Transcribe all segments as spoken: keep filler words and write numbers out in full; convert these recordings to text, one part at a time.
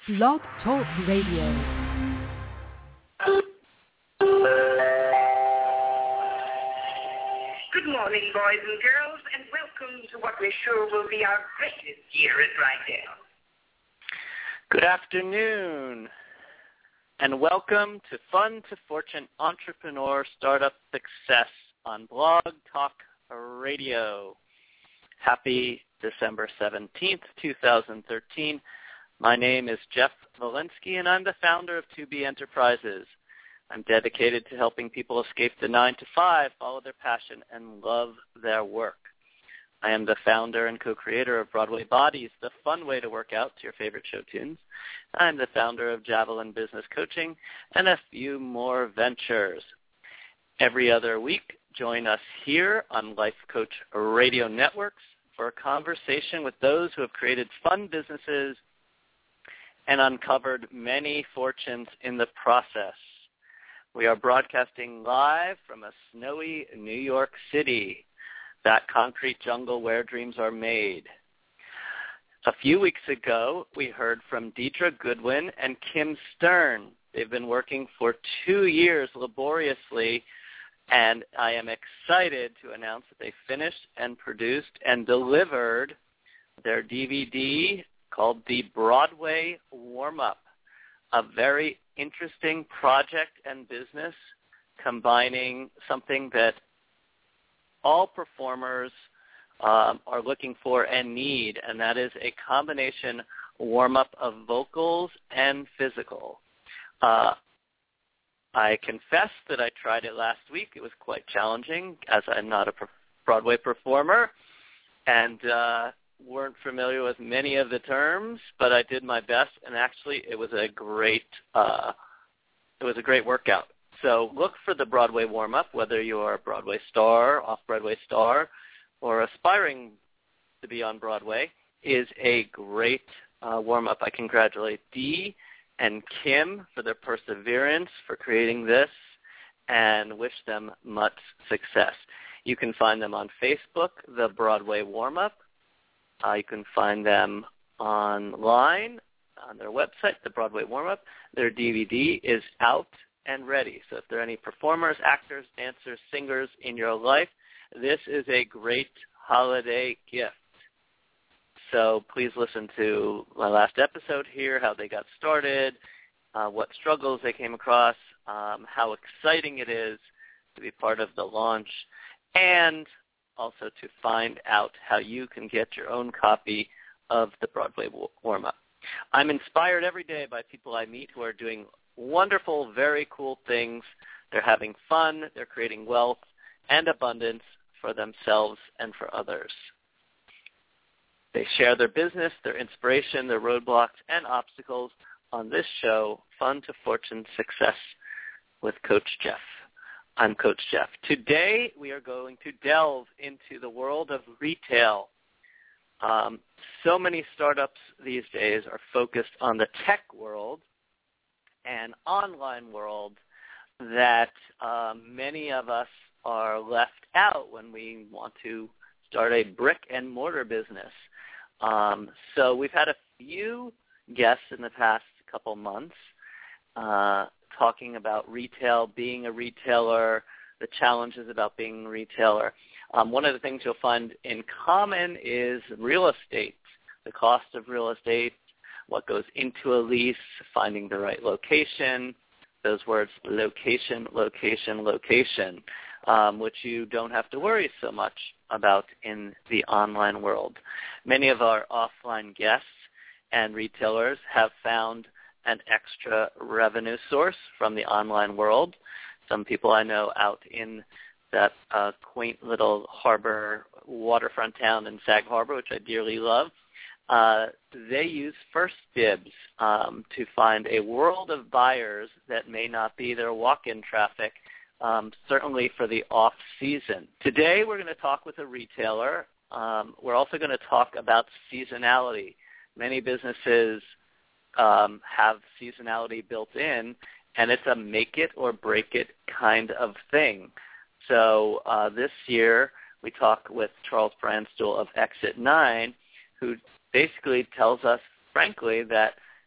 Blog Talk Radio. Good morning, boys and girls, and welcome to what we're sure will be our greatest year at Rydell. Good afternoon, and welcome to Fun to Fortune Entrepreneur Startup Success on Blog Talk Radio. Happy December seventeenth, twenty thirteen. My name is Jeff Walensky, and I'm the founder of two B Enterprises. I'm dedicated to helping people escape the nine to five, follow their passion, and love their work. I am the founder and co-creator of Broadway Bodies, the fun way to work out to your favorite show tunes. I'm the founder of Javelin Business Coaching and a few more ventures. Every other week, join us here on Life Coach Radio Networks for a conversation with those who have created fun businesses and uncovered many fortunes in the process. We are broadcasting live from a snowy New York City, that concrete jungle where dreams are made. A few weeks ago, we heard from Deidre Goodwin and Kim Stern. They've been working for two years laboriously, and I am excited to announce that they finished and produced and delivered their D V D called The Broadway Warm-Up, a very interesting project and business combining something that all performers um, are looking for and need, and that is a combination warm-up of vocals and physical. Uh, I confess that I tried it last week. It was quite challenging, as I'm not a Broadway performer, and uh, weren't familiar with many of the terms, but I did my best, and actually it was a great uh, it was a great workout. So look for the Broadway warm-up, whether you're a Broadway star, off-Broadway star, or aspiring to be on Broadway, is a great uh, warm-up. I congratulate Dee and Kim for their perseverance for creating this and wish them much success. You can find them on Facebook, The Broadway Warm-Up. Uh, you can find them online on their website, The Broadway Warm-Up. Their D V D is out and ready. So if there are any performers, actors, dancers, singers in your life, this is a great holiday gift. So please listen to my last episode here, how they got started, uh, what struggles they came across, um, how exciting it is to be part of the launch, and also to find out how you can get your own copy of the Broadway Warm-Up. I'm inspired every day by people I meet who are doing wonderful, very cool things. They're having fun. They're creating wealth and abundance for themselves and for others. They share their business, their inspiration, their roadblocks, and obstacles on this show, Fun to Fortune Success with Coach Jeff. I'm Coach Jeff. Today, we are going to delve into the world of retail. Um, so many startups these days are focused on the tech world and online world that um, many of us are left out when we want to start a brick and mortar business. Um, so we've had a few guests in the past couple months uh, talking about retail, being a retailer, the challenges about being a retailer. Um, one of the things you'll find in common is real estate, the cost of real estate, what goes into a lease, finding the right location, those words, location, location, location, um, which you don't have to worry so much about in the online world. Many of our offline guests and retailers have found an extra revenue source from the online world. Some people I know out in that uh, quaint little harbor waterfront town in Sag Harbor, which I dearly love, uh, they use First Dibs um, to find a world of buyers that may not be their walk-in traffic, um, certainly for the off-season. Today we're going to talk with a retailer. Um, we're also going to talk about seasonality. Many businesses um, have seasonality built in, and it's a make-it-or-break-it kind of thing. So uh, this year we talk with Charles Brandstuhl of Exit nine, who basically tells us, frankly, that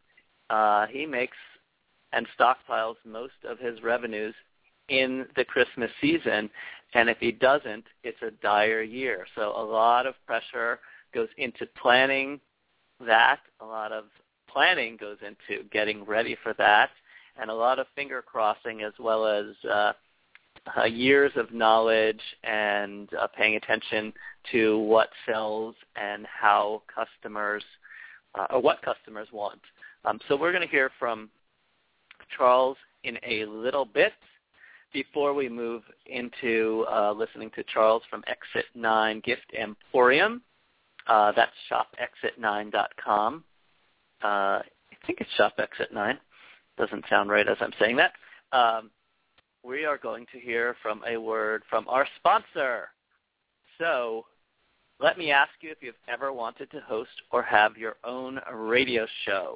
uh, he makes and stockpiles most of his revenues in the Christmas season, and if he doesn't, it's a dire year. So a lot of pressure goes into planning that. A lot of planning goes into getting ready for that, and a lot of finger crossing as well as uh, uh, years of knowledge and uh, paying attention to what sells and how customers uh, or what customers want. Um, so we're going to hear from Charles in a little bit. Before we move into uh, listening to Charles from Exit nine Gift Emporium, uh, that's shop exit nine dot com. Uh, I think it's shop exit nine. Doesn't sound right as I'm saying that. Um, we are going to hear from a word from our sponsor. So let me ask you if you've ever wanted to host or have your own radio show.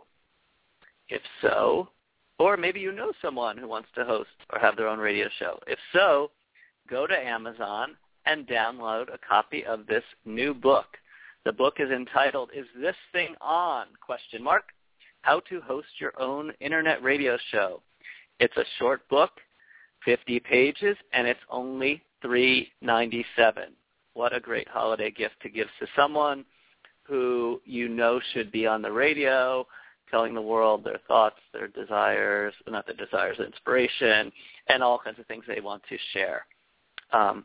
If so, or maybe you know someone who wants to host or have their own radio show. If so, go to Amazon and download a copy of this new book. The book is entitled, Is This Thing On? Question mark. How to Host Your Own Internet Radio Show. It's a short book, fifty pages, and it's only three dollars and ninety-seven cents. What a great holiday gift to give to someone who you know should be on the radio, telling the world their thoughts, their desires, not their desires, inspiration, and all kinds of things they want to share. Um,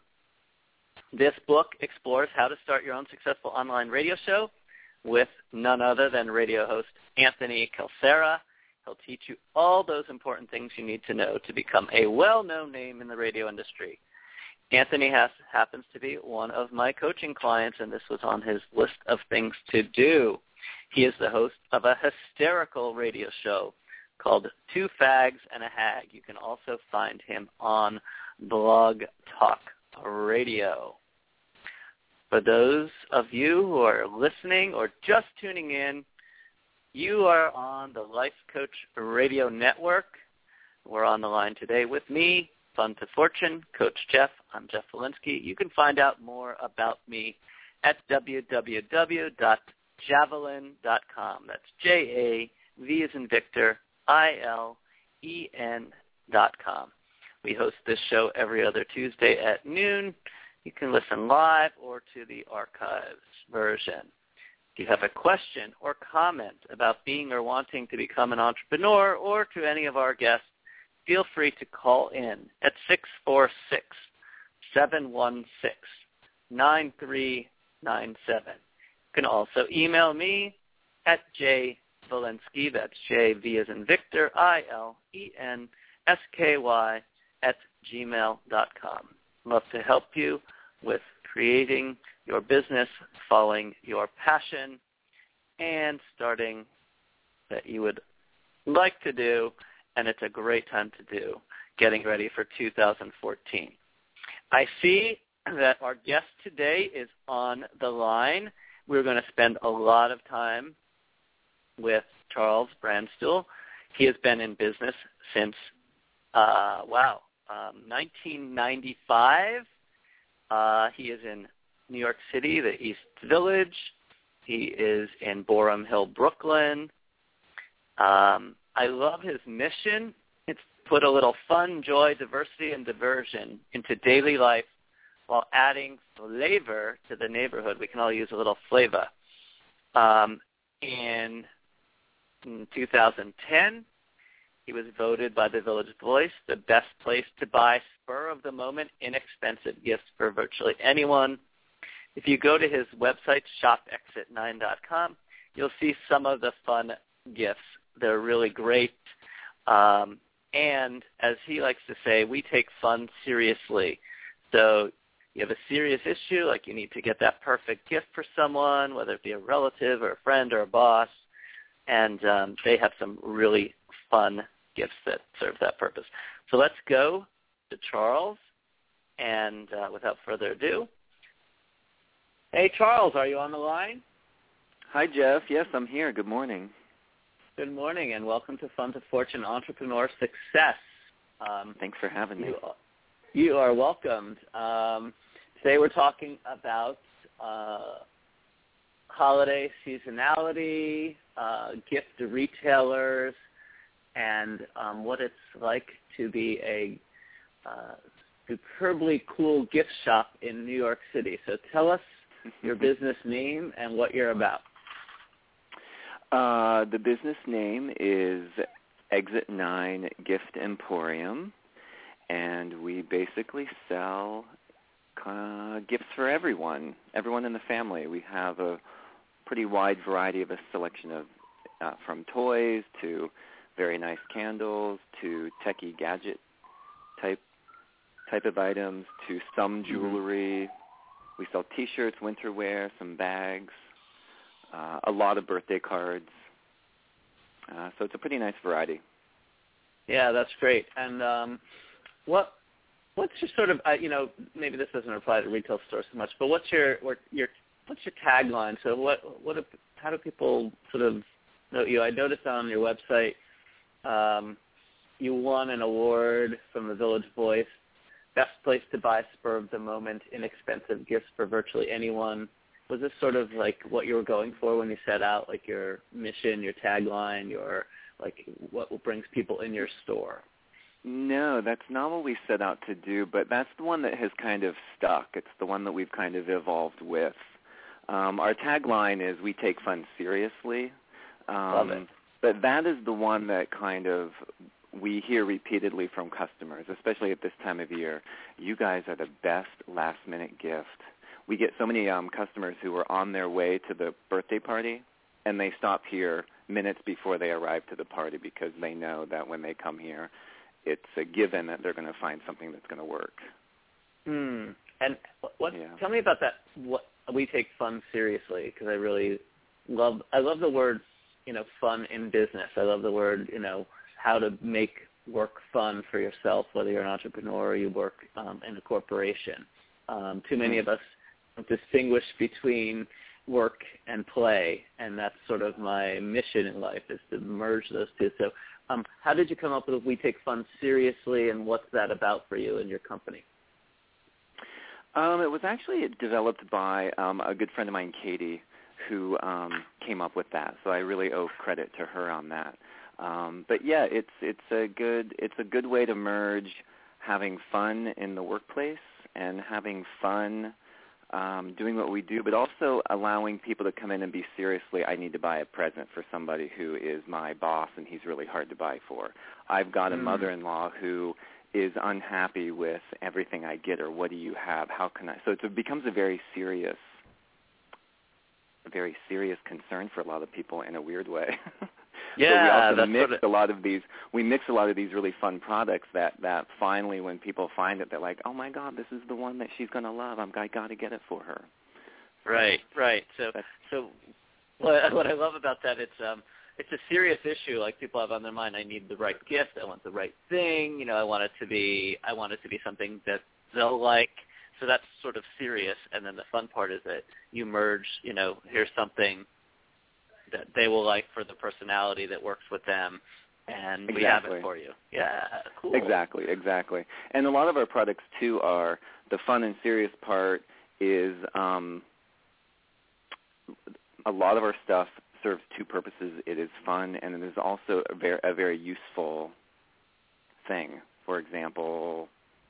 this book explores how to start your own successful online radio show with none other than radio host Anthony Calcera. He'll teach you all those important things you need to know to become a well-known name in the radio industry. Anthony has, happens to be one of my coaching clients, and this was on his list of things to do. He is the host of a hysterical radio show called Two Fags and a Hag. You can also find him on Blog Talk Radio. For those of you who are listening or just tuning in, you are on the Life Coach Radio Network. We're on the line today with me, Fun to Fortune, Coach Jeff. I'm Jeff Walensky. You can find out more about me at w w w dot javelin dot com. That's J A V as in Victor, I L E N dot com. We host this show every other Tuesday at noon. You can listen live or to the archives version. If you have a question or comment about being or wanting to become an entrepreneur or to any of our guests, feel free to call in at six four six, seven one six, nine three nine seven. You can also email me at jvalensky, that's J V as in Victor, I L E N S K Y, at gmail dot com. Love to help you with creating your business, following your passion, and starting that you would like to do, and it's a great time to do, getting ready for two thousand fourteen. I see that our guest today is on the line. We're going to spend a lot of time with Charles Brandstule. He has been in business since, uh, wow, um, nineteen ninety-five. Uh, he is in New York City, the East Village. He is in Boerum Hill, Brooklyn. Um, I love his mission. It's put a little fun, joy, diversity, and diversion into daily life while adding flavor to the neighborhood. We can all use a little flavor. Um, in, in two thousand ten, he was voted by the Village Voice the best place to buy spur-of-the-moment, inexpensive gifts for virtually anyone. If you go to his website, shop exit nine dot com, you'll see some of the fun gifts. They're really great. Um, and as he likes to say, we take fun seriously. So you have a serious issue, like you need to get that perfect gift for someone, whether it be a relative or a friend or a boss, and um, they have some really fun gifts that serve that purpose. So let's go to Charles, and uh, without further ado, hey, Charles, are you on the line? Hi, Jeff. Yes, I'm here. Good morning. Good morning, and welcome to Fun to Fortune Entrepreneur Success. Um, Thanks for having me. You, you are welcomed. Um, today we're talking about uh, holiday seasonality, uh, gift to retailers, and um, what it's like to be a uh, superbly cool gift shop in New York City. So tell us your business name and what you're about. Uh, the business name is Exit nine Gift Emporium, and we basically sell uh, gifts for everyone, everyone in the family. We have a pretty wide variety of a selection of uh, from toys to very nice candles to techie gadget type type of items to some jewelry. Mm-hmm. We sell T-shirts, winter wear, some bags, uh, a lot of birthday cards. Uh, so it's a pretty nice variety. Yeah, that's great. And um, what what's your sort of uh, you know maybe this doesn't apply to retail stores so much, but what's your what, your what's your tagline? So what what how do people sort of note you? I noticed on your website um, you won an award from the Village Voice, best place to buy spur of the moment, inexpensive gifts for virtually anyone. Was this sort of like what you were going for when you set out, like your mission, your tagline, your like what brings people in your store? No, that's not what we set out to do, but that's the one that has kind of stuck. It's the one that we've kind of evolved with. Um, our tagline is "We take fun seriously." Um, Love it. But that is the one that kind of we hear repeatedly from customers, especially at this time of year. You guys are the best last-minute gift. We get so many um, customers who are on their way to the birthday party, and they stop here minutes before they arrive to the party because they know that when they come here, it's a given that they're going to find something that's going to work. Hmm. And what? Yeah. Tell me about that. What we take fun seriously, because I really love. I love the word, you know, fun in business. I love the word, you know, how to make work fun for yourself, whether you're an entrepreneur or you work um, in a corporation. Um, too many of us distinguish between work and play, and that's sort of my mission in life, is to merge those two. So um, how did you come up with We Take Fun Seriously, and what's that about for you and your company? Um, it was actually developed by um, a good friend of mine, Katie, who um, came up with that. So I really owe credit to her on that. Um, but yeah, it's it's a good it's a good way to merge having fun in the workplace and having fun um, doing what we do, but also allowing people to come in and be seriously, I need to buy a present for somebody who is my boss and he's really hard to buy for. I've got a mm. mother-in-law who is unhappy with everything I get, or what do you have? How can I? So it becomes a very serious, a very serious concern for a lot of people in a weird way. Yeah, so we also that's mix what it, a lot of these. We mix a lot of these really fun products that that finally, when people find it, they're like, "Oh my God, this is the one that she's gonna love. I'm I got to get it for her." Right, right. So, that's, so what, what I love about that, it's um, it's a serious issue. Like people have on their mind, I need the right gift. I want the right thing. You know, I want it to be. I want it to be something that they'll like. So that's sort of serious. And then the fun part is that you merge. You know, here's something that they will like for the personality that works with them, and exactly. we have it for you. Yeah, cool. Exactly, exactly. And a lot of our products, too, are the fun and serious part is um, a lot of our stuff serves two purposes. It is fun, and it is also a very, a very useful thing. For example,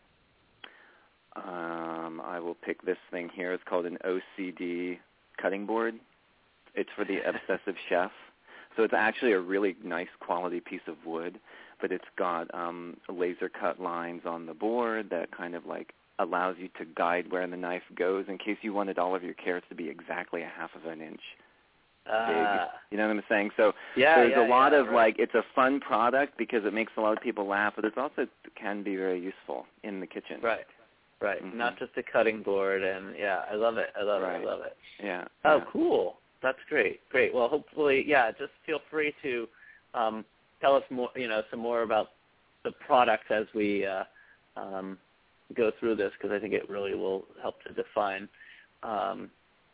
um, I will pick this thing here. It's called an O C D cutting board. It's for the obsessive chef. So it's actually a really nice quality piece of wood, but it's got um, laser cut lines on the board that kind of like allows you to guide where the knife goes in case you wanted all of your carrots to be exactly a half of an inch uh, big. You know what I'm saying? So yeah, there's yeah, a lot yeah, of right. like, it's a fun product because it makes a lot of people laugh, but it also can be very useful in the kitchen. Right. Right. Mm-hmm. Not just a cutting board, and yeah, I love it. I love right. it. I love it. Yeah. Oh, yeah. cool. That's great. Great. Well, hopefully, yeah, just feel free to um, tell us more, you know, some more about the product as we uh, um, go through this, because I think it really will help to define um,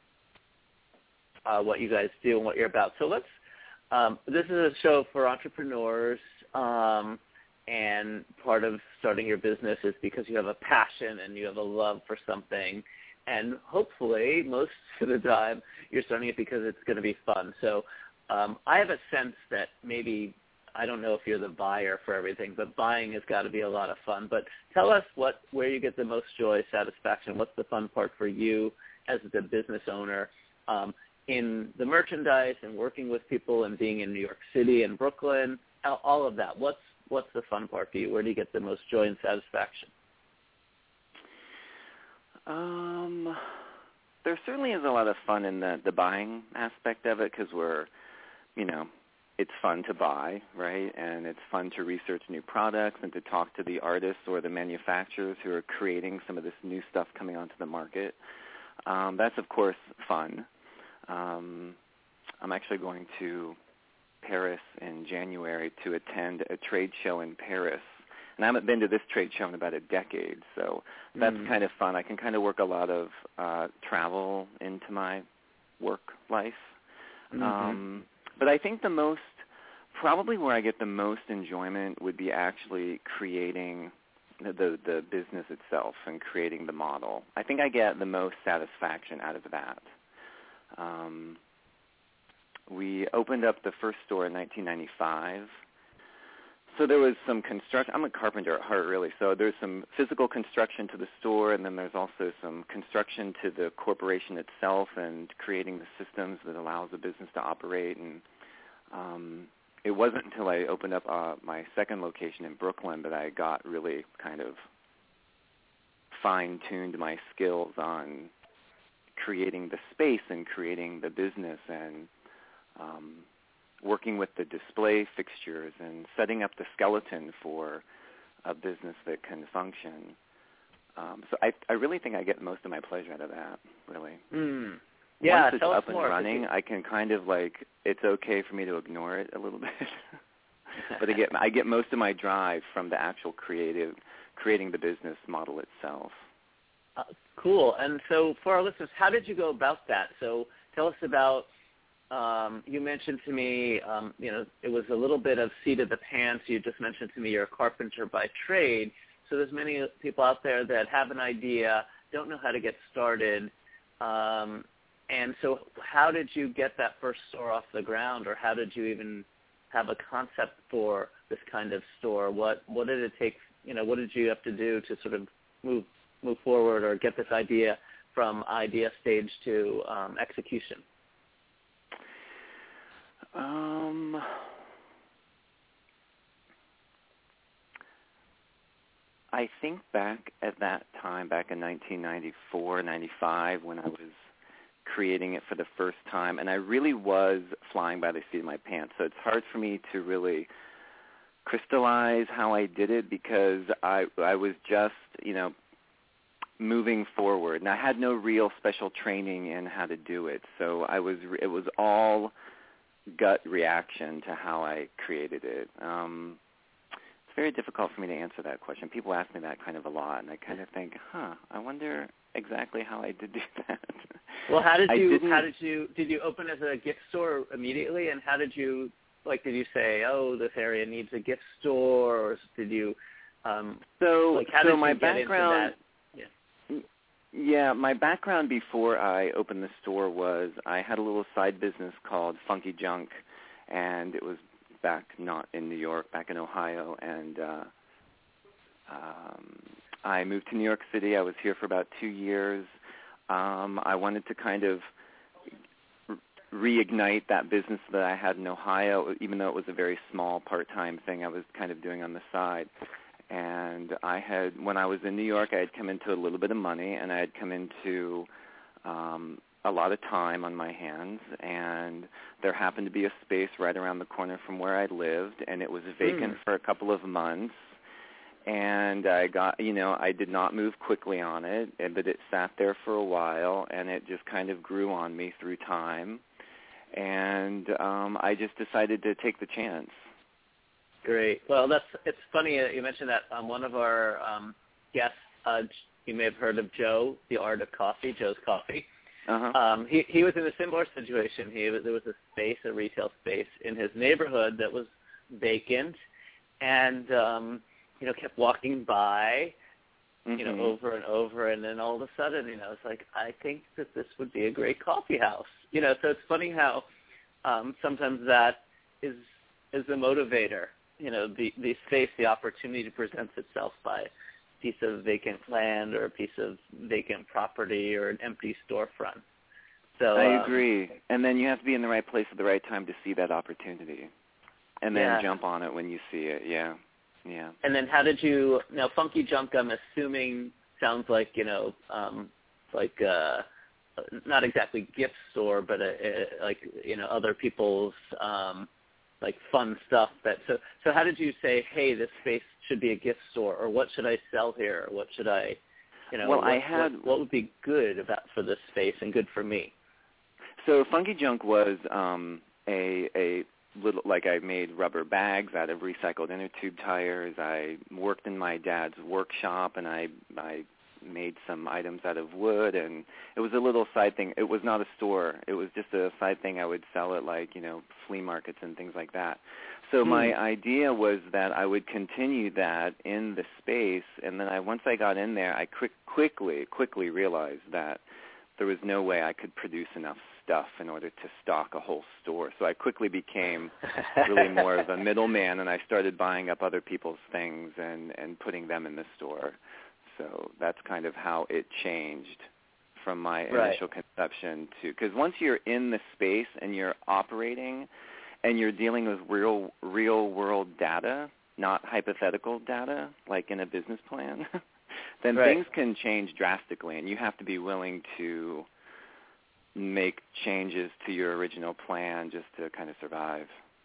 uh, what you guys do and what you're about. So let's, um, this is a show for entrepreneurs, um, and part of starting your business is because you have a passion and you have a love for something. and hopefully most of the time you're starting it because it's going to be fun. So um, I have a sense that maybe, I don't know if you're the buyer for everything, but buying has got to be a lot of fun. But tell us what where you get the most joy, satisfaction. What's the fun part for you as the business owner um, in the merchandise and working with people and being in New York City and Brooklyn, all of that. What's what's the fun part for you? Where do you get the most joy and satisfaction? Um, there certainly is a lot of fun in the, the buying aspect of it because we're, you know, it's fun to buy, right? And it's fun to research new products and to talk to the artists or the manufacturers who are creating some of this new stuff coming onto the market. Um, that's, of course, fun. Um, I'm actually going to Paris in January to attend a trade show in Paris. And I haven't been to this trade show in about a decade, so that's mm. kind of fun. I can kind of work a lot of uh, travel into my work life. Mm-hmm. Um, but I think the most, probably where I get the most enjoyment would be actually creating the, the, the business itself and creating the model. I think I get the most satisfaction out of that. Um, we opened up the first store in nineteen ninety-five. So there was some construction. I'm a carpenter at heart, really. So there's some physical construction to the store, and then there's also some construction to the corporation itself and creating the systems that allows the business to operate. And um, it wasn't until I opened up uh, my second location in Brooklyn that I got really kind of fine-tuned my skills on creating the space and creating the business and um, working with the display fixtures and setting up the skeleton for a business that can function. Um, so I, I really think I get most of my pleasure out of that, really. Mm. Yeah, Once it's tell us up and more, running, you... I can kind of like, it's okay for me to ignore it a little bit. But I get, I get most of my drive from the actual creative, creating the business model itself. Uh, cool. And so for our listeners, how did you go about that? So tell us about, um, you mentioned to me, um, you know, it was a little bit of seat of the pants. You just mentioned to me you're a carpenter by trade. So there's many people out there that have an idea, don't know how to get started. Um, and so how did you get that first store off the ground, or how did you even have a concept for this kind of store? What what did it take, you know, what did you have to do to sort of move move forward or get this idea from idea stage to um, execution? Um, I think back at that time, back in nineteen ninety-four, ninety-five, when I was creating it for the first time, and I really was flying by the seat of my pants. So it's hard for me to really crystallize how I did it because I I was just, you know, moving forward, and I had no real special training in how to do it. So I was it was all gut reaction to how I created it. Um, it's very difficult for me to answer that question. People ask me that kind of a lot, and I kind of think, huh, I wonder exactly how I did do that. Well, how did you how did you did you open as a gift store immediately, and how did you like did you say, oh, this area needs a gift store, or did you um, so like how so did my you get background into that? Yeah. Yeah, my background before I opened the store was I had a little side business called Funky Junk, and it was back not in New York, back in Ohio, and uh, um, I moved to New York City. I was here for about two years. Um, I wanted to kind of reignite that business that I had in Ohio, even though it was a very small part-time thing I was kind of doing on the side. And I had, when I was in New York, I had come into a little bit of money, and I had come into um, a lot of time on my hands, and there happened to be a space right around the corner from where I lived, and it was vacant mm. for a couple of months. And I got, you know, I did not move quickly on it, but it sat there for a while, and it just kind of grew on me through time. And um, I just decided to take the chance. Great. Well, that's it's funny uh, you mentioned that. Um, one of our um, guests, uh, you may have heard of Joe, the Art of Coffee, Joe's Coffee. Uh-huh. Um, he he was in a similar situation. He there was a space, a retail space in his neighborhood that was vacant, and um, you know kept walking by, you know, Mm-hmm. over and over, and then all of a sudden, you know, it's like, I think that this would be a great coffee house. You know, so it's funny how um, sometimes that is is a motivator. You know, the, the space, the opportunity presents itself by a piece of vacant land or a piece of vacant property or an empty storefront. So I um, agree. And then you have to be in the right place at the right time to see that opportunity. And then yeah. jump on it when you see it, yeah. Yeah. And then how did you, now Funky Junk, I'm assuming, sounds like, you know, um, like uh, not exactly gift store, but a, a, like, you know, other people's, um, like, fun stuff. That So so how did you say, hey, this space should be a gift store, or what should I sell here, or what should I, you know, well, what, I had, what, what would be good about for this space and good for me? So Funky Junk was um, a a little, like I made rubber bags out of recycled inner tube tires. I worked in my dad's workshop, and I I made some items out of wood, and it was a little side thing. It was not a store. It was just a side thing I would sell at, like, you know, flea markets and things like that. So Hmm. my idea was that I would continue that in the space, and then I once I got in there, I quick, quickly, quickly realized that there was no way I could produce enough stuff in order to stock a whole store. So I quickly became really more of a middleman, and I started buying up other people's things and, and putting them in the store. So that's kind of how it changed from my Right. initial conception to, because once you're in the space and you're operating and you're dealing with real real world data, not hypothetical data like in a business plan, then Right. things can change drastically, and you have to be willing to make changes to your original plan just to kind of survive.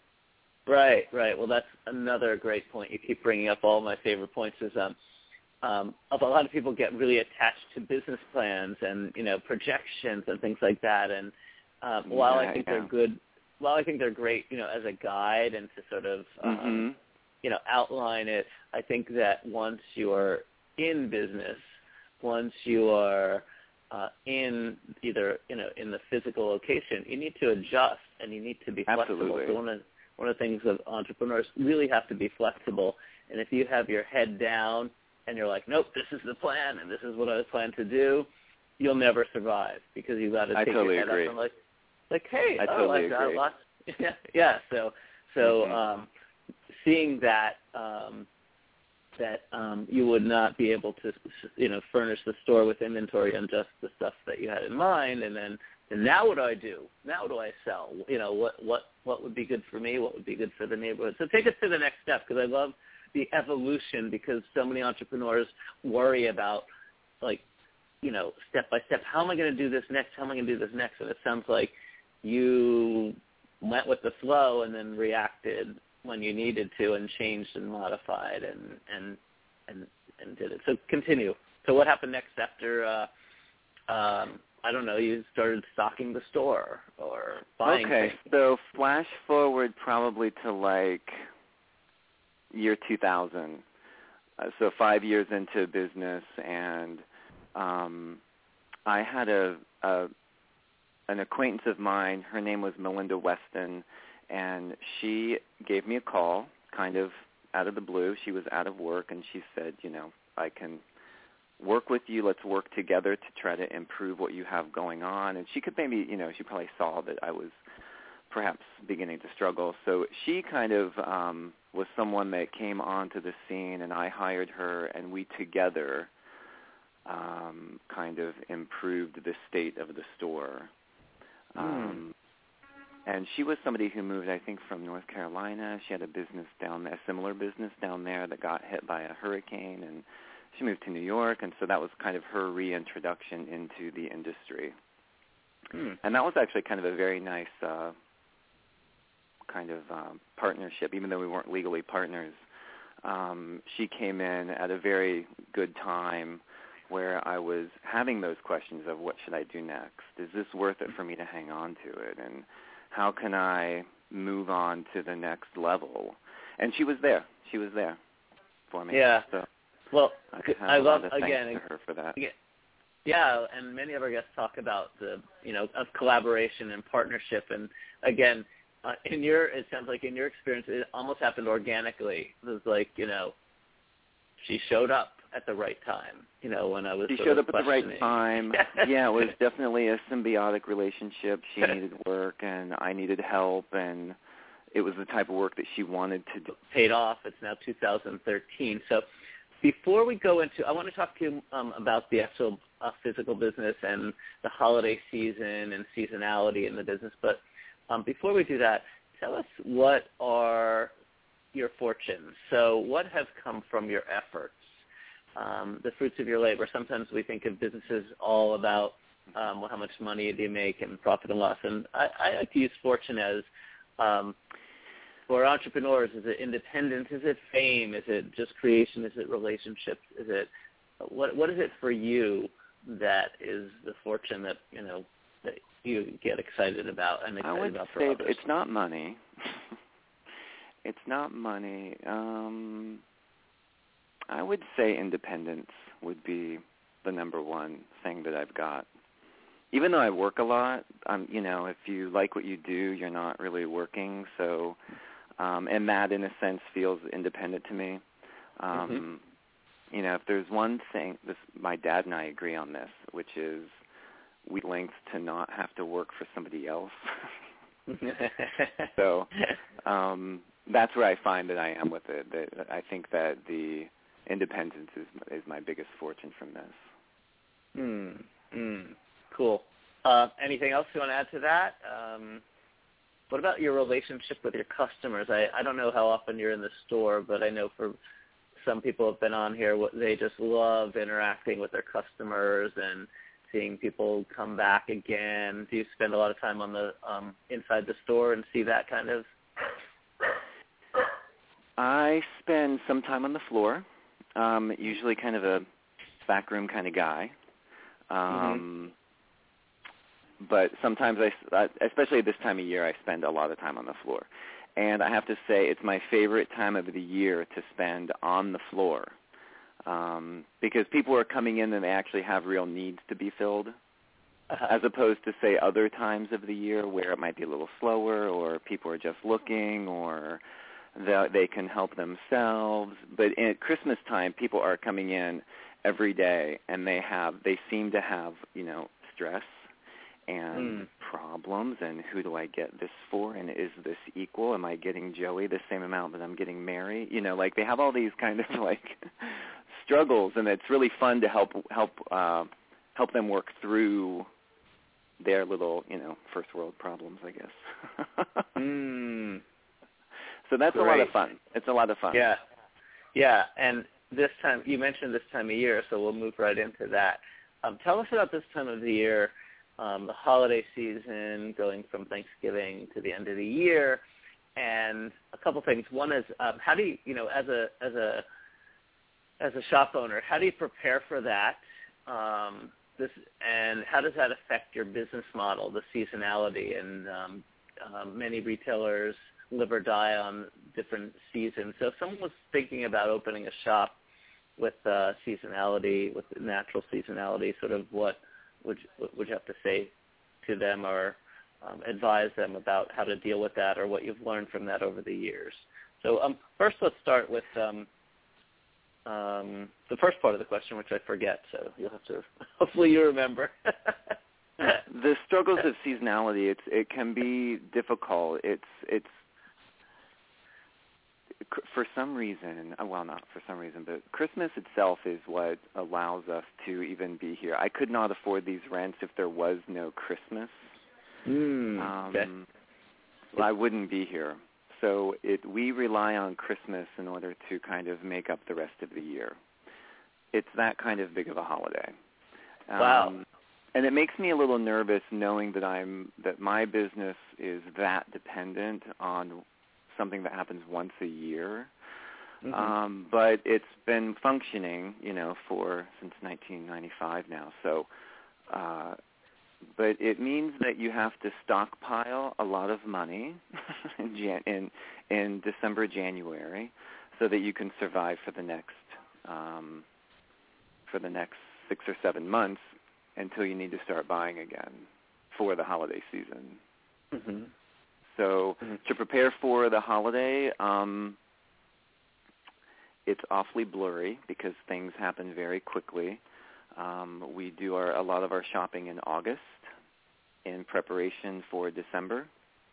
Right, right. Well, that's another great point. You keep bringing up all my favorite points. Is um, um, a lot of people get really attached to business plans and, you know, projections and things like that. And um, while Yeah, I think yeah. they're good, while I think they're great, you know, as a guide and to sort of, um, Mm-hmm. you know, outline it, I think that once you are in business, once you are uh, in either, you know, in the physical location, you need to adjust and you need to be flexible. Absolutely. So one of one of the things that entrepreneurs really have to be flexible. And if you have your head down and you're like, nope, this is the plan and this is what I plan to do, you'll never survive because you've got to I take totally your head agree. up and like, like, hey, I oh, totally I've got agree. lots. Yeah, yeah. So, so Mhm. um, seeing that. Um, that um, you would not be able to, you know, furnish the store with inventory on just the stuff that you had in mind, and then, and now what do I do? Now what do I sell? You know, what what what would be good for me? What would be good for the neighborhood? So take us to the next step, because I love the evolution, because so many entrepreneurs worry about, like, you know, step by step, how am I going to do this next? How am I going to do this next? And it sounds like you went with the flow and then reacted when you needed to and changed and modified and and and, and did it. So continue. So what happened next after, uh, um, I don't know, you started stocking the store or buying Okay, things? so flash forward probably to like year two thousand. Uh, so five years into business, and um, I had a, a an acquaintance of mine. Her name was Melinda Weston, and she gave me a call kind of out of the blue. She was out of work, and she said, you know, I can work with you. Let's work together to try to improve what you have going on. And she could maybe, you know, she probably saw that I was perhaps beginning to struggle. So she kind of um, was someone that came onto the scene, and I hired her, and we together um, kind of improved the state of the store. Mm. Um, and she was somebody who moved, I think, from North Carolina. She had a business down there, a similar business down there that got hit by a hurricane, and she moved to New York, and so that was kind of her reintroduction into the industry. Mm. And that was actually kind of a very nice uh, kind of um, partnership, even though we weren't legally partners. Um, she came in at a very good time where I was having those questions of what should I do next? Is this worth it for me to hang on to it? And how can I move on to the next level? And she was there. She was there for me. Yeah. So well, I, have I a love, lot of thanks again, to her for that. yeah, and many of our guests talk about the, you know, of collaboration and partnership. And again, uh, in your, it sounds like in your experience, it almost happened organically. It was like, you know, she showed up at the right time. You know, when I was she sort showed of up at the right questioning. time. Yeah, it was definitely a symbiotic relationship. She needed work, and I needed help, and it was the type of work that she wanted to do. Paid off. It's now two thousand thirteen. So before we go into, I want to talk to you um, about the actual uh, physical business and the holiday season and seasonality in the business. But um, before we do that, tell us what are your fortunes. So what have come from your efforts, um, the fruits of your labor? Sometimes we think of businesses all about um, well, how much money do you make and profit and loss. And I, I like to use fortune as um, for entrepreneurs, is it independence? Is it fame? Is it just creation? Is it relationships? Is it what? What is it for you that is the fortune that you know that you get excited about and excited I would about for say others? it's not money. It's not money. Um, I would say independence would be the number one thing that I've got. Even though I work a lot, um, you know, if you like what you do, you're not really working. So, um, and that, in a sense, feels independent to me. Um, mm-hmm. You know, if there's one thing, this, my dad and I agree on this, which is we length to not have to work for somebody else. So um, that's where I find that I am with it. That I think that the independence is is my biggest fortune from this. Mm, mm, cool. Uh, anything else you want to add to that? Um, what about your relationship with your customers? I, I don't know how often you're in the store, but I know for some people have been on here, they just love interacting with their customers and seeing people come back again. Do you spend a lot of time on the um, inside the store and see that kind of? I spend some time on the floor. Um, usually, kind of a backroom kind of guy. Um, mm-hmm. But sometimes I, especially this time of year, I spend a lot of time on the floor. And I have to say, it's my favorite time of the year to spend on the floor. Um, because people are coming in and they actually have real needs to be filled, uh-huh. as opposed to, say, other times of the year where it might be a little slower or people are just looking or the, they can help themselves. But at Christmas time, people are coming in every day and they have they seem to have, you know, stress and mm. problems and who do I get this for and is this equal? Am I getting Joey the same amount that I'm getting Mary? You know, like they have all these kind of like struggles, and it's really fun to help help uh, help them work through their little, you know, first world problems, I guess. mm. So that's Great. a lot of fun. It's a lot of fun. Yeah, yeah. And this time, you mentioned this time of year, so we'll move right into that. Um, tell us about this time of the year, um, the holiday season, going from Thanksgiving to the end of the year, and a couple things. One is, um, how do you, you know, as a as a as a shop owner, how do you prepare for that? Um, this and how does that affect your business model, the seasonality? And um, uh, many retailers live or die on different seasons. So if someone was thinking about opening a shop with uh, seasonality, with natural seasonality, sort of what would you, what would you have to say to them or um, advise them about how to deal with that or what you've learned from that over the years? So um, first let's start with um, um, the first part of the question, which I forget, so you'll have to, hopefully you remember. The struggles of seasonality, it's, it can be difficult. It's, it's, for some reason, well, not for some reason, but Christmas itself is what allows us to even be here. I could not afford these rents if there was no Christmas. Mm, um, okay. I wouldn't be here. So it, we rely on Christmas in order to kind of make up the rest of the year. It's that kind of big of a holiday. Um, wow. And it makes me a little nervous knowing that I'm that my business is that dependent on something that happens once a year. Mm-hmm. Um, but it's been functioning, you know, for since nineteen ninety-five now. So, uh, but it means that you have to stockpile a lot of money in, Jan- in in December, January, so that you can survive for the next um, for the next six or seven months until you need to start buying again for the holiday season. Mm-hmm. So mm-hmm. to prepare for the holiday, um, it's awfully blurry because things happen very quickly. Um, we do our, a lot of our shopping in August in preparation for December.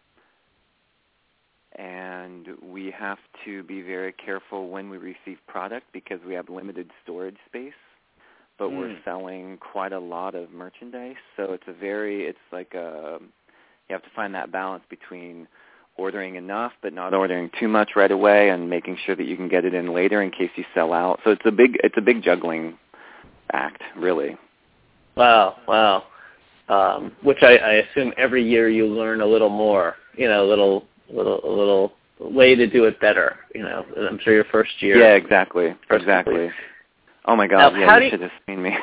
And we have to be very careful when we receive product because we have limited storage space, but mm. we're selling quite a lot of merchandise. So it's a very, it's like a, you have to find that balance between ordering enough but not ordering too much right away and making sure that you can get it in later in case you sell out. So it's a big, it's a big juggling act, really. Wow, wow. Um, which I, I assume every year you learn a little more, you know, a little, little, a little way to do it better. You know, I'm sure your first year. Yeah, exactly, first exactly. Complete. Oh my God, now, yeah, you, you should have seen me.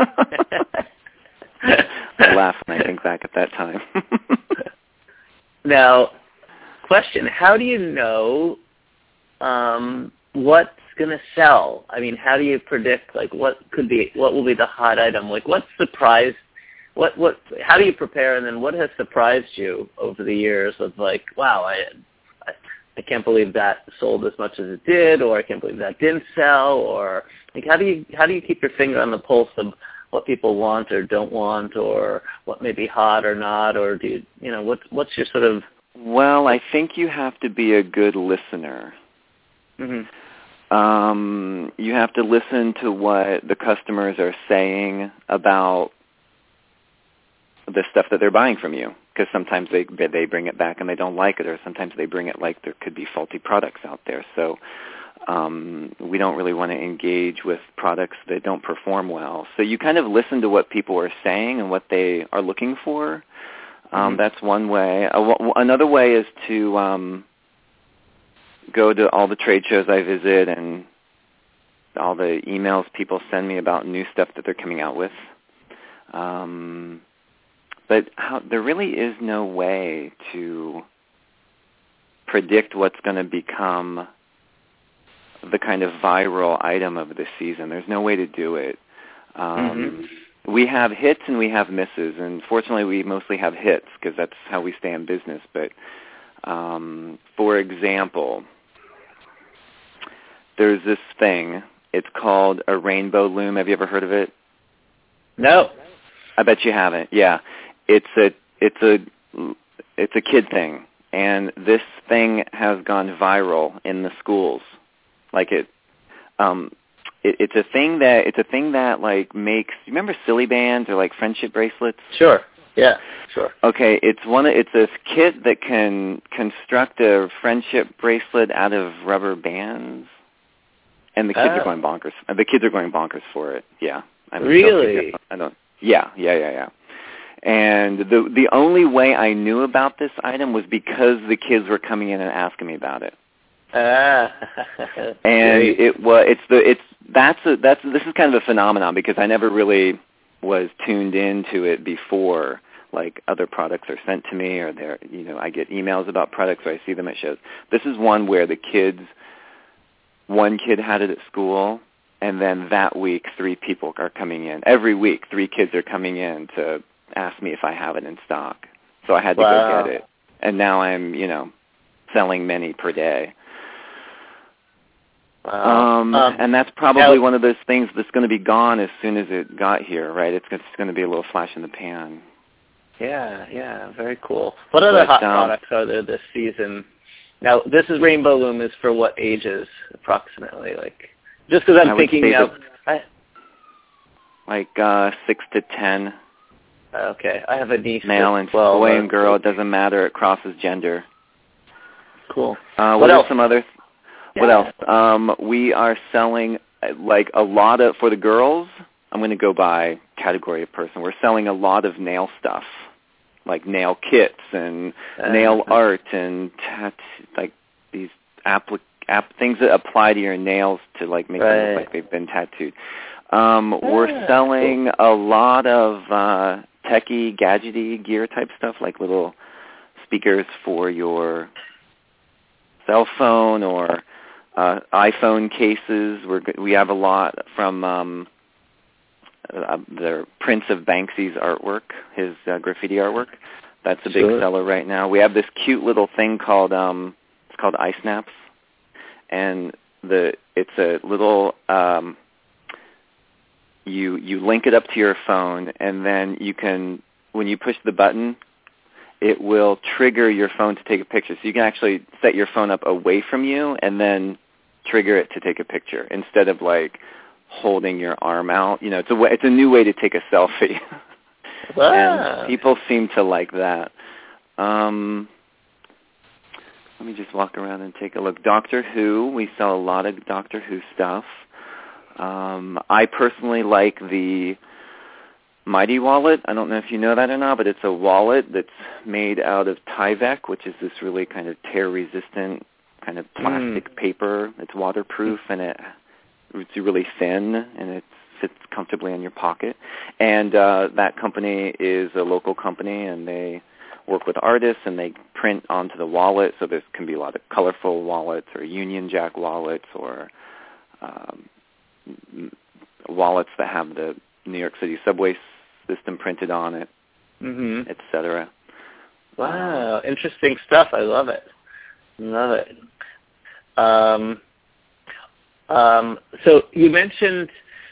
I laugh when I think back at that time. Now, question: how do you know um, what's going to sell? I mean, how do you predict like what could be, what will be the hot item? Like, what surprised? What what? How do you prepare? And then, what has surprised you over the years? Of like, wow, I, I I can't believe that sold as much as it did, or I can't believe that didn't sell, or like, how do you how do you keep your finger on the pulse of what people want or don't want, or what may be hot or not, or do you you know what's what's your sort of? Well, I think you have to be a good listener. Mm-hmm. Um, you have to listen to what the customers are saying about the stuff that they're buying from you, because sometimes they they bring it back and they don't like it, or sometimes they bring it like there could be faulty products out there. So um, we don't really want to engage with products that don't perform well. So you kind of listen to what people are saying and what they are looking for. Um, mm-hmm. That's one way. Uh, another way is to um, go to all the trade shows I visit and all the emails people send me about new stuff that they're coming out with. Um, but how, there really is no way to predict what's going to become the kind of viral item of the season. There's no way to do it. Um, mm-hmm. We have hits and we have misses, and fortunately we mostly have hits because that's how we stay in business. But um, for example, there's this thing. It's called a rainbow loom. Have you ever heard of it? No. I bet you haven't. Yeah. It's a it's a it's a kid thing, and this thing has gone viral in the schools. Like it, um, it, it's a thing that it's a thing that like makes. You remember silly bands or like friendship bracelets? Sure. Yeah. Sure. Okay. It's one. It's a kit that can construct a friendship bracelet out of rubber bands, and the kids oh. are going bonkers. The kids are going bonkers for it. Yeah. I'm really? I don't. Yeah. Yeah. Yeah. Yeah. And the the only way I knew about this item was because the kids were coming in and asking me about it. Ah, and great. it was it's the it's that's a, that's this is kind of a phenomenon because I never really was tuned into it before. Like other products are sent to me, or they're you know I get emails about products, or I see them at shows. This is one where the kids, one kid had it at school, and then that week three people are coming in. Every week, three kids are coming in to ask me if I have it in stock. So I had to wow. go get it. And now I'm, you know, selling many per day. Wow. Um, um, and that's probably now, one of those things that's going to be gone as soon as it got here, right? It's, it's going to be a little flash in the pan. Yeah, yeah, very cool. What other but, hot um, products are there this season? Now, this is Rainbow Loom is for what ages approximately? Like, just because I'm I thinking would say now. that, I, like uh, six to ten. Okay, I have a niece. Male and twelve, boy and girl, it doesn't matter. It crosses gender. Cool. Uh, what what else? are some other? Yeah. What else? Um, we are selling like a lot of for the girls. I'm going to go by category of person. We're selling a lot of nail stuff, like nail kits and uh, nail art and tat- like these applic- app things that apply to your nails to like make right. them look like they've been tattooed. Um, ah, we're selling cool. a lot of uh, techie, gadgety gear type stuff, like little speakers for your cell phone or uh, iPhone cases. We're, we have a lot from um, uh, the Prince of Banksy's artwork, his uh, graffiti artwork. That's a big sure. seller right now. We have this cute little thing called um, it's called Eye Snaps, and the it's a little um, you you link it up to your phone, and then you can, when you push the button, it will trigger your phone to take a picture. So you can actually set your phone up away from you and then trigger it to take a picture instead of like holding your arm out. You know, it's a way, it's a new way to take a selfie. Wow. And people seem to like that. Um, let me just walk around and take a look. Doctor Who, we sell a lot of Doctor Who stuff. Um, I personally like the Mighty Wallet. I don't know if you know that or not, but it's a wallet that's made out of Tyvek, which is this really kind of tear-resistant kind of plastic mm. paper. It's waterproof, and it it's really thin, and it sits comfortably in your pocket. And uh, that company is a local company, and they work with artists, and they print onto the wallet. So there can be a lot of colorful wallets or Union Jack wallets or um, wallets that have the New York City subway system printed on it, mm-hmm. et cetera. Wow, interesting stuff. I love it. Love it. Um, um, so you mentioned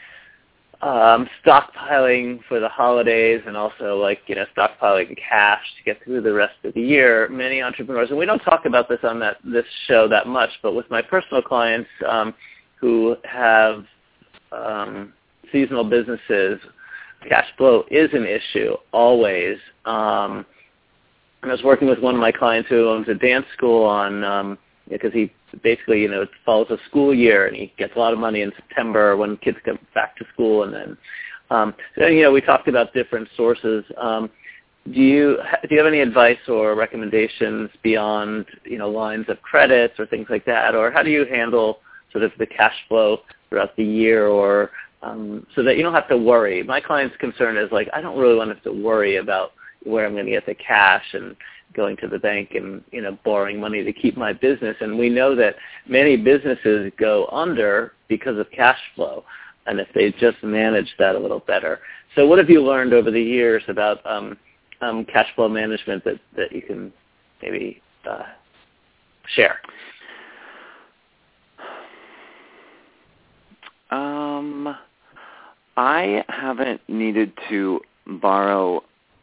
um, stockpiling for the holidays and also like, you know, stockpiling cash to get through the rest of the year. Many entrepreneurs, and we don't talk about this on that this show that much, but with my personal clients um, who have um, seasonal businesses, cash flow is an issue always. Um, and I was working with one of my clients who owns a dance school on um, because he basically, you know, follows a school year, and he gets a lot of money in September when kids come back to school, and then, um, so, you know, we talked about different sources. Um, do you do you have any advice or recommendations beyond, you know, lines of credits or things like that, or how do you handle sort of the cash flow throughout the year, or um, so that you don't have to worry? My client's concern is like, I don't really want to have to worry about where I'm going to get the cash and going to the bank and, you know, borrowing money to keep my business. And we know that many businesses go under because of cash flow, and if they just manage that a little better. So what have you learned over the years about um, um, cash flow management that, that you can maybe uh, share? Um, I haven't needed to borrow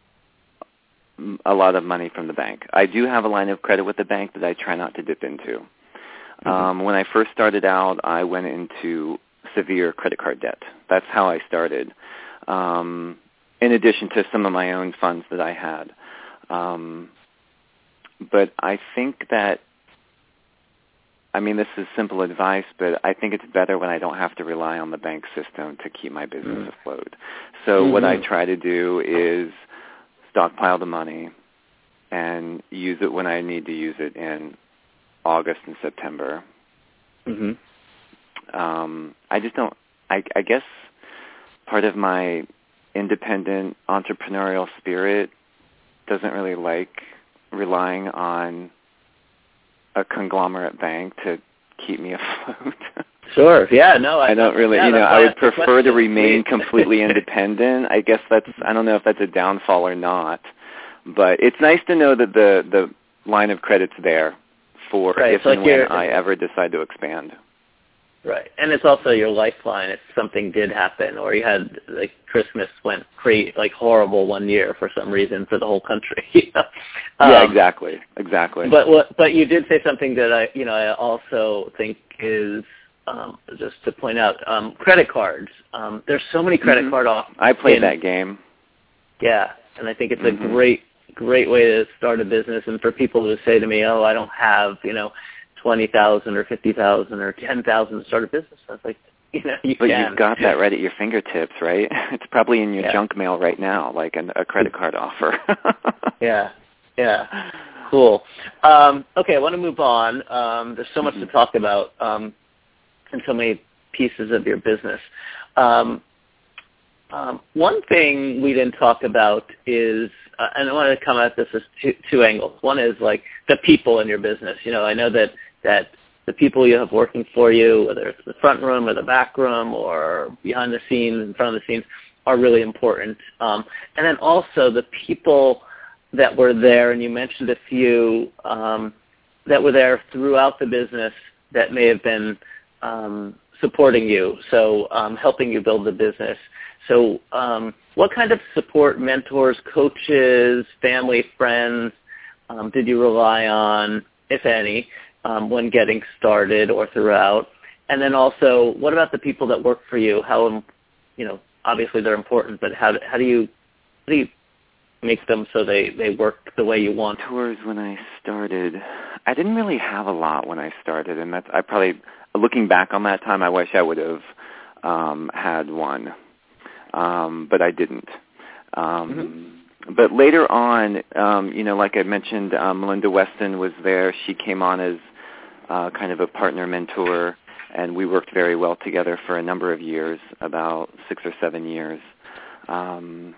a lot of money from the bank. I do have a line of credit with the bank that I try not to dip into. Mm-hmm. Um, when I first started out, I went into severe credit card debt. That's how I started, um, in addition to some of my own funds that I had. Um, but I think that, I mean, this is simple advice, but I think it's better when I don't have to rely on the bank system to keep my business mm-hmm. afloat. So mm-hmm. what I try to do is stockpile the money and use it when I need to use it in August and September. Mm-hmm. Um, I just don't, I, I guess part of my independent entrepreneurial spirit doesn't really like relying on a conglomerate bank to keep me afloat. Sure. Yeah. No. I, I don't really. yeah, you know, I would question. prefer to remain completely independent. I guess that's. I don't know if that's a downfall or not, but it's nice to know that the the line of credit's there for right. if so and like when I ever decide to expand. Right, and it's also your lifeline if something did happen, or you had like Christmas went crazy, like horrible one year for some reason for the whole country. You know? um, yeah. Exactly. Exactly. But what? But you did say something that I, you know, I also think is. Um, just to point out, um, credit cards. Um, there's so many credit mm-hmm. card offers. I played in, that game. Yeah, and I think it's mm-hmm. a great, great way to start a business. And for people who say to me, "Oh, I don't have, you know, twenty thousand or fifty thousand or ten thousand to start a business," I was like, you know, you but can. But you've got that right at your fingertips, right? It's probably in your yeah. junk mail right now, like an, a credit card offer. yeah, yeah, cool. Um, okay, I want to move on. Um, there's so much mm-hmm. to talk about. Um, and so many pieces of your business. Um, um, one thing we didn't talk about is, uh, and I want to come at this as two, two angles. One is like the people in your business. You know, I know that, that the people you have working for you, whether it's the front room or the back room or behind the scenes, in front of the scenes, are really important. Um, and then also the people that were there, and you mentioned a few um, that were there throughout the business that may have been um, supporting you, so um, helping you build the business. So um, what kind of support, mentors, coaches, family, friends um, did you rely on, if any, um, when getting started or throughout? And then also, what about the people that work for you? How, you know, obviously they're important, but how, how do you how do you make them so they, they work the way you want? Tours when I started, I didn't really have a lot when I started, and that's I probably, looking back on that time, I wish I would have um, had one. Um, but I didn't. Um, mm-hmm. But later on, um, you know, like I mentioned, um, Melinda Weston was there. She came on as uh, kind of a partner mentor, and we worked very well together for a number of years, about six or seven years. Um,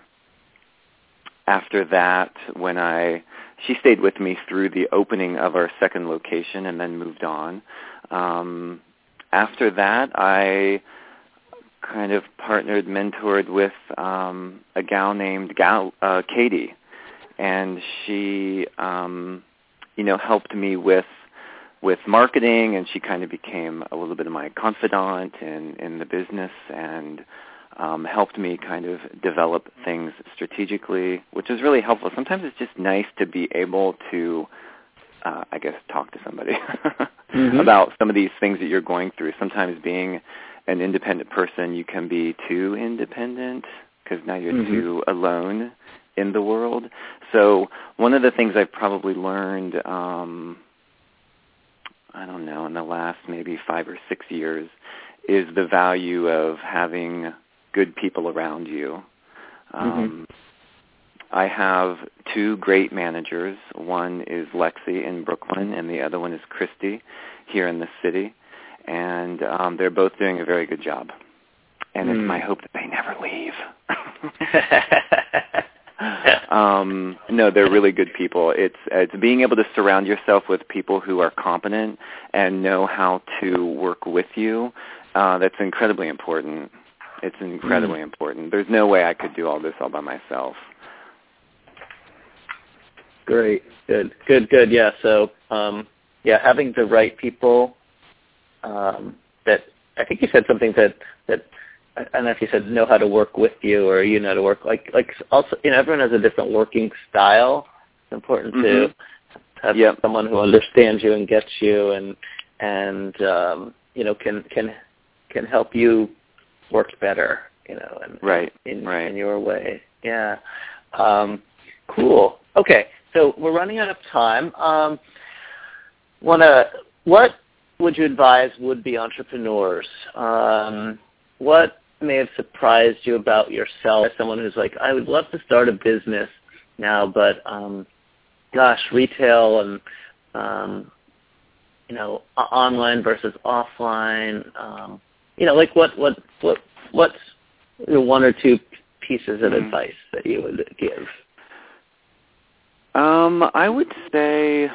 after that, when I, she stayed with me through the opening of our second location and then moved on. Um, after that, I kind of partnered, mentored with um, a gal named Gal, uh, Katie, and she, um, you know, helped me with with marketing, and she kind of became a little bit of my confidant in, in the business, and um, helped me kind of develop things strategically, which is really helpful. Sometimes it's just nice to be able to, uh, I guess, talk to somebody mm-hmm. about some of these things that you're going through. Sometimes being an independent person, you can be too independent because now you're mm-hmm. too alone in the world. So one of the things I've probably learned, um, I don't know, in the last maybe five or six years is the value of having good people around you. Um, mm-hmm. I have two great managers. One is Lexi in Brooklyn, and the other one is Christy here in the city. And um, they're both doing a very good job. And mm. it's my hope that they never leave. um, no, they're really good people. It's it's being able to surround yourself with people who are competent and know how to work with you. Uh, that's incredibly important. It's incredibly mm. important. There's no way I could do all this all by myself. Great. Good. Good, good. Yeah, so, um, yeah, having the right people Um, that I think you said something that that I don't know if you said know how to work with you or you know how to work like like also you know everyone has a different working style. It's important mm-hmm. to have yep. someone who understands you and gets you and and um, you know can can can help you work better. You know, and right in right. in your way. Yeah. Um, cool. Okay, so we're running out of time. Um, wanna what. would you advise would-be entrepreneurs? Um, what may have surprised you about yourself as someone who's like, I would love to start a business now, but um, gosh, retail and um, you know, online versus offline. Um, you know, like what what what what's you know, one or two pieces of mm-hmm. advice that you would give? Um, I would say.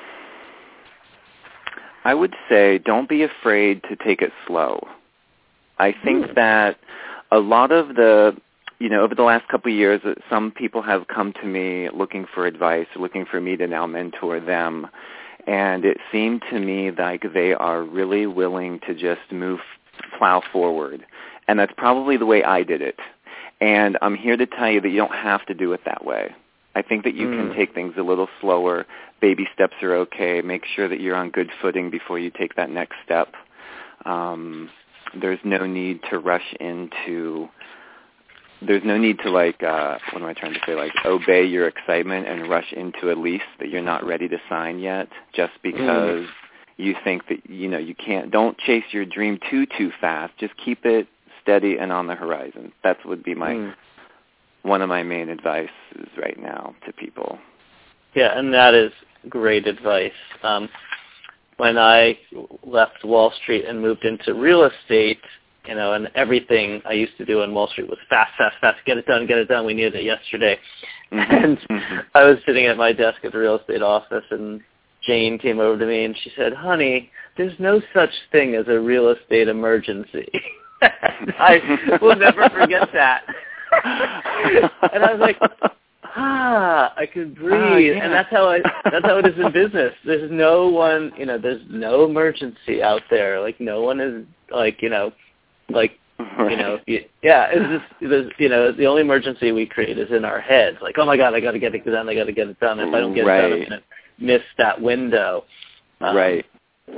I would say don't be afraid to take it slow. I think mm. that a lot of the, you know, over the last couple of years, some people have come to me looking for advice, looking for me to now mentor them. And it seemed to me like they are really willing to just move, plow forward. And that's probably the way I did it. And I'm here to tell you that you don't have to do it that way. I think that you mm. can take things a little slower. Baby steps are okay. Make sure that you're on good footing before you take that next step. Um, there's no need to rush into, there's no need to like, uh, what am I trying to say, like obey your excitement and rush into a lease that you're not ready to sign yet just because mm. you think that, you know, you can't, don't chase your dream too, too fast. Just keep it steady and on the horizon. That would be my... Mm. one of my main advices right now to people. Yeah, and that is great advice. Um, when I left Wall Street and moved into real estate, you know, and everything I used to do on Wall Street was fast, fast, fast, get it done, get it done. We needed it yesterday. Mm-hmm. And mm-hmm. I was sitting at my desk at the real estate office, and Jane came over to me and she said, honey, there's no such thing as a real estate emergency. I will never forget that. And I was like, ah, I could breathe. Oh, yeah. And that's how I, that's how it is in business. There's no one, you know, there's no emergency out there. Like, no one is, like, you know, like, right. you know, you, yeah, it's just, there's, you know, the only emergency we create is in our heads. Like, oh, my God, I got to get it done. I got to get it done. If I don't get right. it done, I'm going to miss that window. Um, right.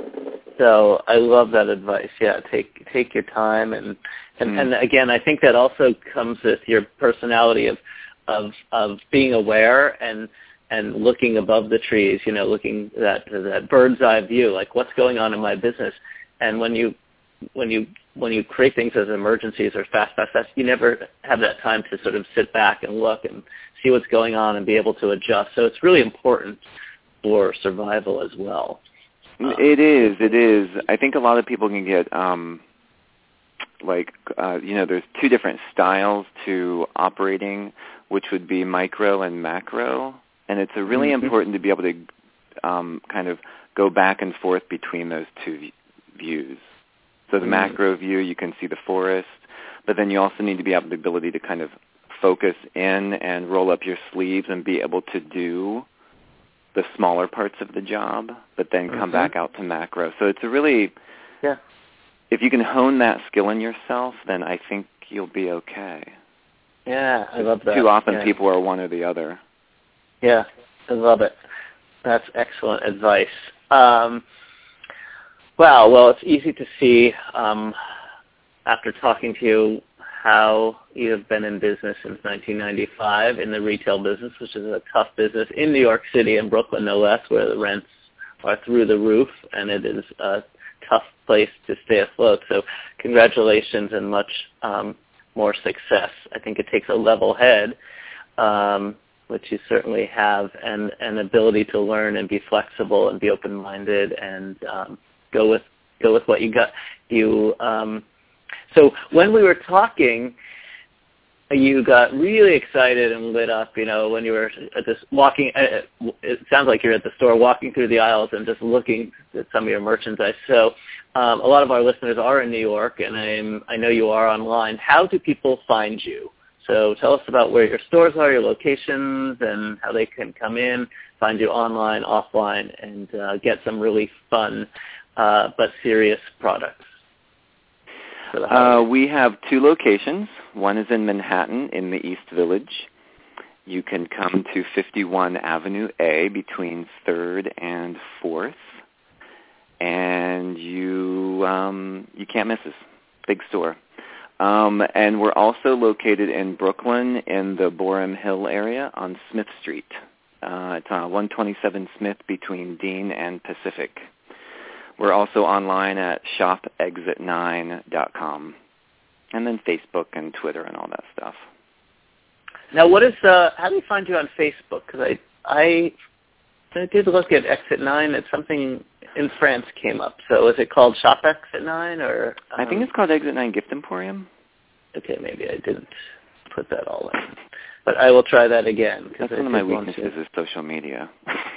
So I love that advice. Yeah, take take your time, and and, mm. and again, I think that also comes with your personality of of of being aware and and looking above the trees. You know, looking that that bird's eye view, like what's going on in my business. And when you when you when you create things as emergencies or fast, fast, fast, you never have that time to sort of sit back and look and see what's going on and be able to adjust. So it's really important for survival as well. It is. It is. I think a lot of people can get, um, like, uh, you know, there's two different styles to operating, which would be micro and macro. And it's a really mm-hmm. important to be able to um, kind of go back and forth between those two v- views. So the mm-hmm. macro view, you can see the forest, but then you also need to be able the ability to kind of focus in and roll up your sleeves and be able to do the smaller parts of the job, but then come mm-hmm. back out to macro. So it's a really, yeah. if you can hone that skill in yourself, then I think you'll be okay. Yeah, I love that. Too often yeah. people are one or the other. Yeah, I love it. That's excellent advice. Um, wow, well, it's easy to see um, after talking to you how you have been in business since nineteen ninety-five in the retail business, which is a tough business in New York City and Brooklyn, no less, where the rents are through the roof, and it is a tough place to stay afloat. So congratulations and much um, more success. I think it takes a level head, um, which you certainly have, and an ability to learn and be flexible and be open-minded and um, go with go with what you got. You um, So when we were talking, you got really excited and lit up, you know, when you were at this walking, it sounds like you're at the store walking through the aisles and just looking at some of your merchandise. So um, a lot of our listeners are in New York, and I'm, I know you are online. How do people find you? So tell us about where your stores are, your locations, and how they can come in, find you online, offline, and uh, get some really fun uh, but serious products. Uh, we have two locations. One is in Manhattan in the East Village. You can come to fifty-one Avenue A between third and fourth, and you um, you can't miss us. Big store. Um, and we're also located in Brooklyn in the Boerum Hill area on Smith Street. Uh, it's on one twenty-seven Smith between Dean and Pacific. We're also online at shop exit nine dot com, and then Facebook and Twitter and all that stuff. Now, what is uh, how do you find you on Facebook? Because I, I I did look at Exit nine. It's something in France came up. So is it called Shop Exit nine or? Um, I think it's called Exit nine Gift Emporium. Okay, maybe I didn't put that all in, but I will try that again. That's I one of my weaknesses is social media.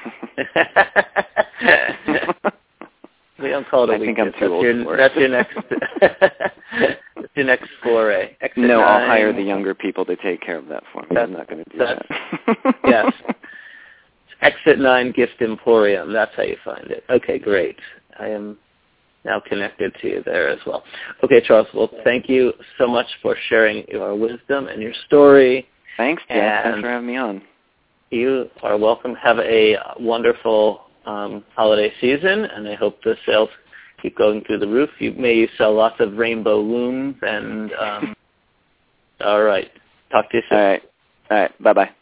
We don't call it a I think weakness. I'm too that's old your, for it. That's your next. That's your next foray. Exit no, nine. I'll hire the younger people to take care of that for me. That's, I'm not going to do that. that. Yes. Exit nine Gift Emporium. That's how you find it. Okay, great. I am now connected to you there as well. Okay, Charles. Well, thank you so much for sharing your wisdom and your story. Thanks, Jeff. Thanks for having me on. You are welcome. Have a wonderful Um, holiday season, and I hope the sales keep going through the roof. You may you sell lots of rainbow looms, and um, all right. Talk to you soon. All right. All right. Bye-bye.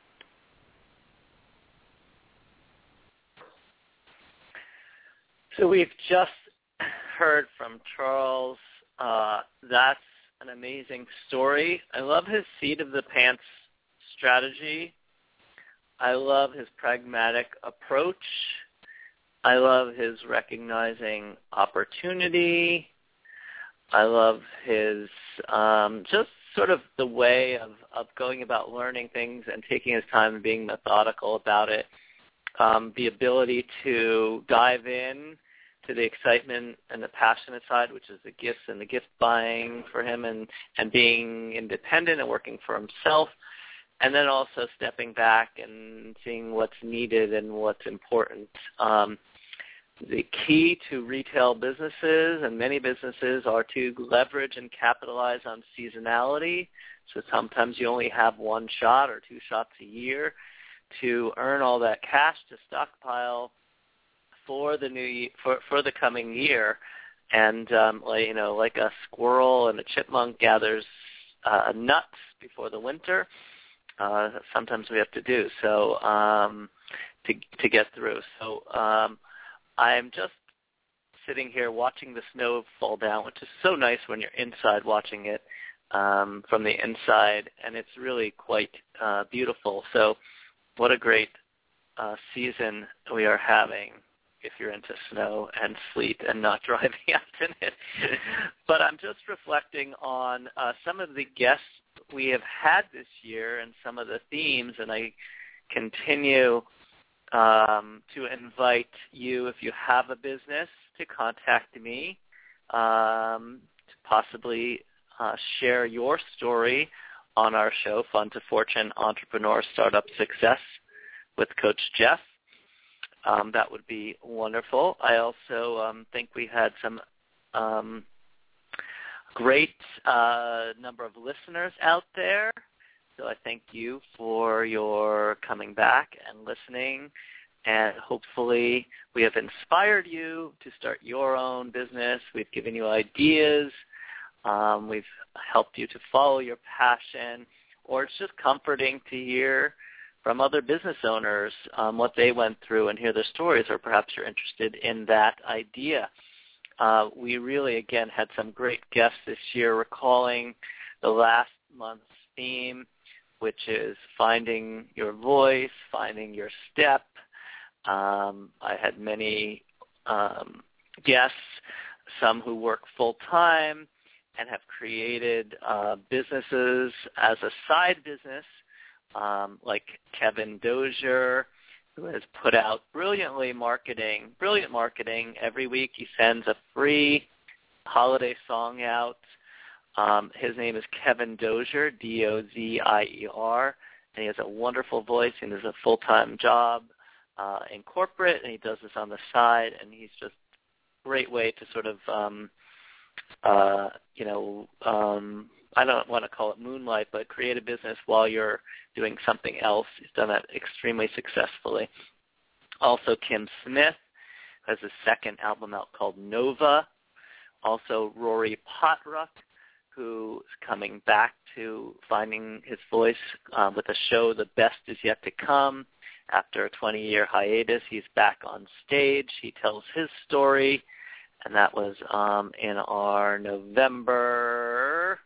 So we've just heard from Charles. Uh, that's an amazing story. I love his seat of the pants strategy. I love his pragmatic approach. I love his recognizing opportunity. I love his um, just sort of the way of, of going about learning things and taking his time and being methodical about it. Um, the ability to dive in to the excitement and the passionate side, which is the gifts and the gift buying for him, and, and being independent and working for himself. and then also stepping back and seeing what's needed and what's important. Um, the key to retail businesses and many businesses are to leverage and capitalize on seasonality. So sometimes you only have one shot or two shots a year to earn all that cash to stockpile for the new for for the coming year. And um, like, you know, like a squirrel and a chipmunk gathers uh, nuts before the winter, uh, sometimes we have to do so um, to to get through. So um, I'm just sitting here watching the snow fall down, which is so nice when you're inside watching it um, from the inside, and it's really quite uh, beautiful. So what a great uh, season we are having if you're into snow and sleet and not driving out in it. But I'm just reflecting on uh, some of the guests we have had this year and some of the themes, and I continue um, to invite you, if you have a business, to contact me um, to possibly uh, share your story on our show, Fun to Fortune, Entrepreneur Startup Success with Coach Jeff. Um, that would be wonderful. I also um, think we had some um, great uh, number of listeners out there. So I thank you for your coming back and listening. And hopefully we have inspired you to start your own business. We've given you ideas. Um, we've helped you to follow your passion. Or it's just comforting to hear from other business owners um, what they went through and hear their stories, or perhaps you're interested in that idea. Uh, we really, again, had some great guests this year, recalling the last month's theme, which is finding your voice, finding your step. Um, I had many um, guests, some who work full-time and have created uh, businesses as a side business, Um, like Kevin Dozier, who has put out brilliantly marketing, brilliant marketing. Every week he sends a free holiday song out. Um, his name is Kevin Dozier, D O Z I E R, and he has a wonderful voice and has a full-time job uh, in corporate, and he does this on the side, and he's just a great way to sort of, um, uh, you know, um, I don't want to call it moonlight, but create a business while you're doing something else. He's done that extremely successfully. Also, Kim Smith has a second album out called Nova. Also, Rory Potruck, who is coming back to finding his voice uh, with a show, The Best Is Yet to Come. After a twenty-year hiatus, he's back on stage. He tells his story, and that was um, in our November...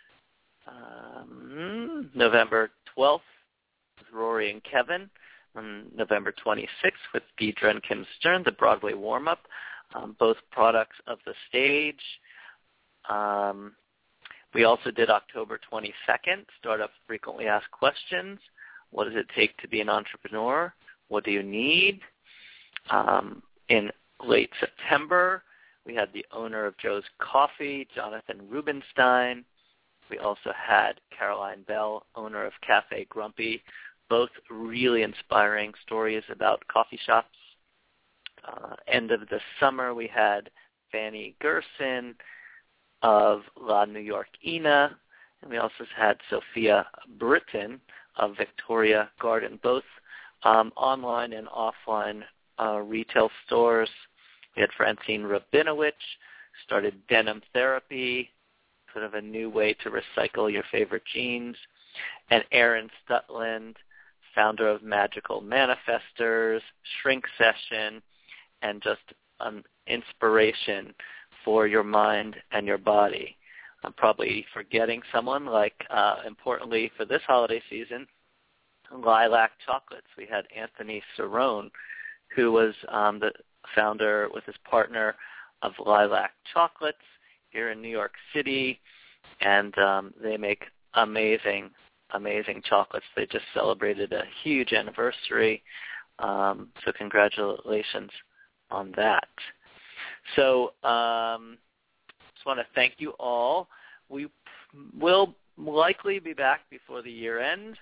Um, November twelfth with Rory and Kevin, on November twenty-sixth with Deidre and Kim Stern, the Broadway warm-up, um, both products of the stage. Um, we also did October twenty-second, Startup Frequently Asked Questions. What does it take to be an entrepreneur? What do you need? Um, in late September, we had the owner of Joe's Coffee, Jonathan Rubenstein. We also had Caroline Bell, owner of Cafe Grumpy, both really inspiring stories about coffee shops. Uh, end of the summer, we had Fanny Gerson of La New York Ina, and we also had Sophia Britton of Victoria Garden, both um, online and offline uh, retail stores. We had Francine Rabinowitz, started Denim Therapy, sort of a new way to recycle your favorite jeans, and Aaron Stutland, founder of Magical Manifestors, Shrink Session, and just an inspiration for your mind and your body. I'm probably forgetting someone, like, uh, importantly for this holiday season, Lilac Chocolates. We had Anthony Cerrone, who was um, the founder with his partner of Lilac Chocolates here in New York City, and um, they make amazing, amazing chocolates. They just celebrated a huge anniversary, um, so congratulations on that. So um, just want to thank you all. We will likely be back before the year end.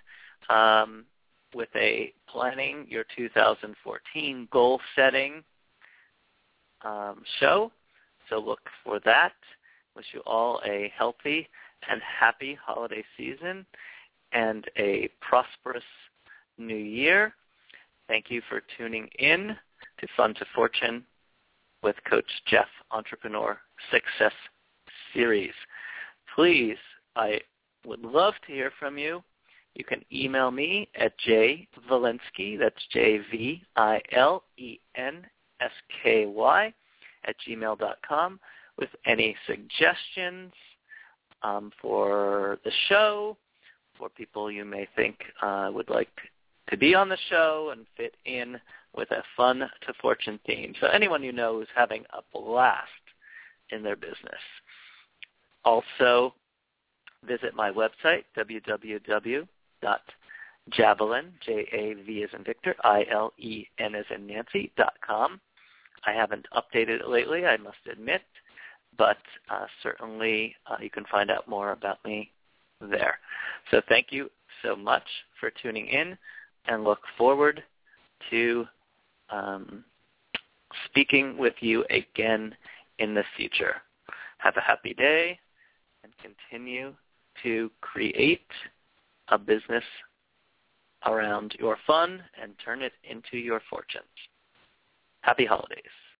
um, with a planning your two thousand fourteen goal setting um, show. So look for that. Wish you all a healthy and happy holiday season and a prosperous new year. Thank you for tuning in to Fun to Fortune with Coach Jeff Entrepreneur Success Series. Please, I would love to hear from you. You can email me at jvilensky, that's J V I L E N S K Y, at gmail dot com with any suggestions um, for the show, for people you may think uh, would like to be on the show and fit in with a Fun to Fortune theme. So anyone you know who's having a blast in their business. Also, visit my website, w w w dot javelin, J A V as in Victor, I L E N as in Nancy, dot com. I haven't updated it lately, I must admit, but uh, certainly uh, you can find out more about me there. So thank you so much for tuning in, and look forward to um, speaking with you again in the future. Have a happy day and continue to create a business around your fun and turn it into your fortunes. Happy holidays.